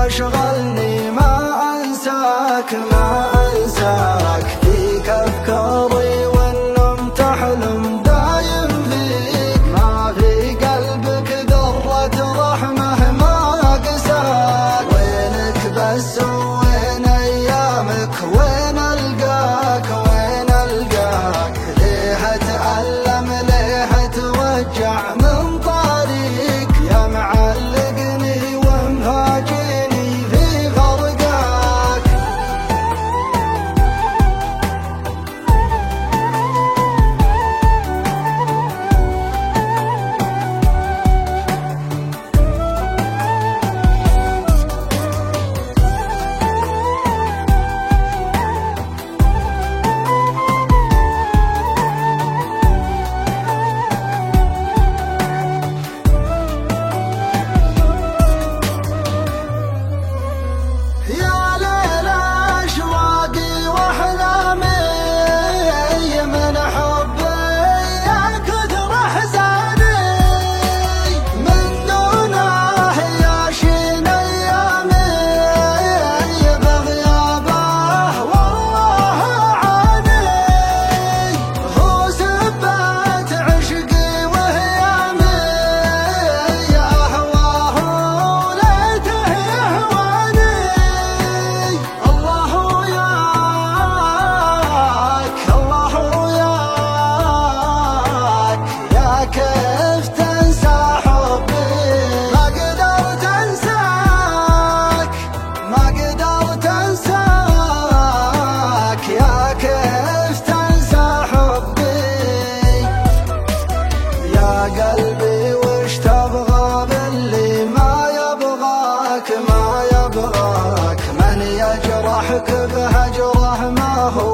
واشغلني ما انساك ما انساك، فيك افكاري والنوم تحلم دايم فيك، ما في قلبك ذرة رحمة ما قساك، وينك بس وين ايامك، وين القاك وين القاك، ليه اتألم ليه اتوجع من طريق، يا معلقني ومفاجئني في غرقاك. قلبي وش تبغى باللي ما يبغاك ما يبغاك، من يجرحك بهجره ما هو